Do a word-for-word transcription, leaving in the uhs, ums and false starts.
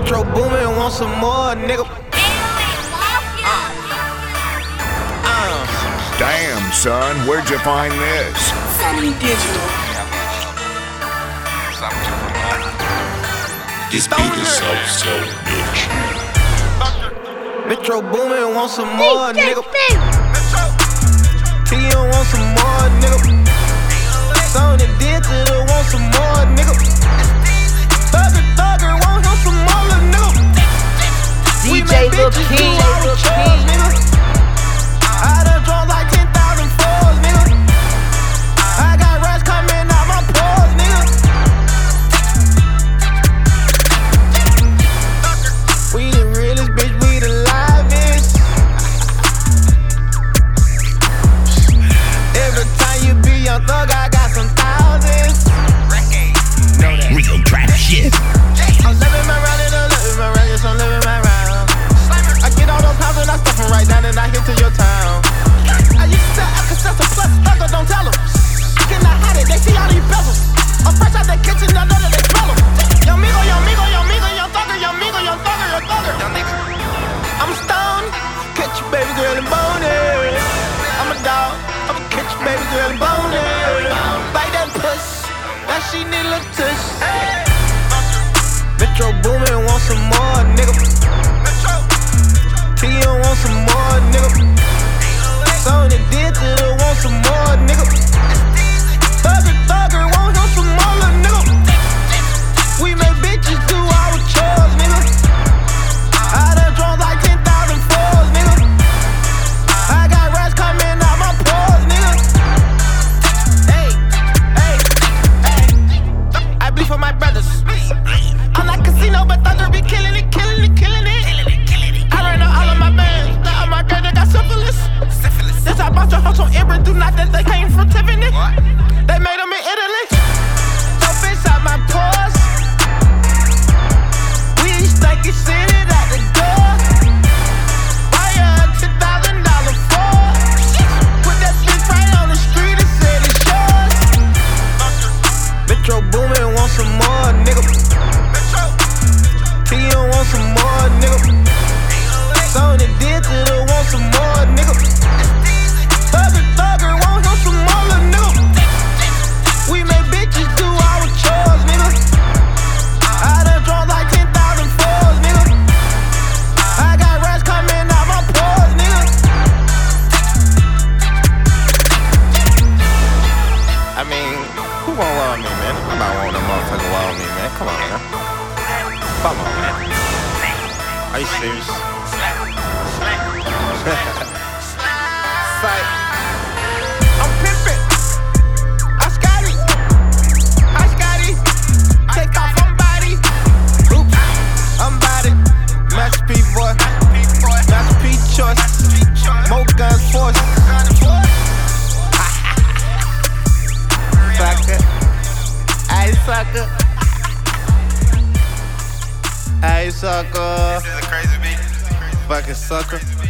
Metro Boomin, want some more, nigga. Uh. Damn, son, where'd you find this? Sunny Digital. This beat is so, so bitch. Metro Boomin, want some more, nigga. T M want some more, nigga. Sony Digital want some more, nigga. Thugger, thugger, want him some more, little nigga. D J Lil King, Lil King, nigga. I done drunk like ten thousand fours, nigga. I got rats coming out my pores, nigga. We the realest, bitch, we the livest. Every time you be young thug, I got some thousands. Real trap shit. I'm living my round and I'm living my records, I'm living my round. I get all those pounds and I stuff them right down and I hit to your town. I used to tell Alka-Seltzer plus thugger, don't tell them. I cannot hide it, they see all these bezels. I'm fresh out the kitchen, I know that they smell them. Young Migo, young Migo, young Migo, young thugger, young Migo, young thugger, young thugger. I'm stoned, catch your baby girl and bone it. I'm a dog, I'ma catch your baby girl and bone it. Bite that puss, now she need a little tush. Metro Boomin, want some more, nigga. T M want some more, nigga. Sony Digital want some more, nigga. Thugger, thugger, want him some more, little nigga. We make bitches do our chores, nigga. I done drunk like ten thousand fours, nigga. I got rats coming out my pores, nigga. Hey, hey, hey. I bleed for my brothers. I'm like casino, but thugger be killing it, killing it, killing it. I ran out all of my bands. Now all my girls, they got syphilis. This I bought your house on Ember, do not that they came from Tiffany. They made them in Italy. Dope inside my pores. We stanky shit it out the door. Buy a ten thousand dollar Ford. Put that bitch right on the street and said it's yours. Metro Boomin, want some more, nigga. T M want some more, nigga. Sony Digital want some more, nigga. Thugger, thugger, want him some more, little nigga. We make bitches do our chores, nigga. I done drunk like ten thousand fours, nigga. I got rats coming out my pores, nigga. I mean, who won't love me, man? I'm not want no motherfucker love me, man. Come on, man. Come on, man. Are you serious? Sight. I'm pimpin'. I Scotty. I Scotty. Take off, I'm body. Oops, I'm body. Master P boy. Master P choice. More guns force. Sucker. Hey, sucker. Hey, sucker. This is a crazy beat. Fucking sucker.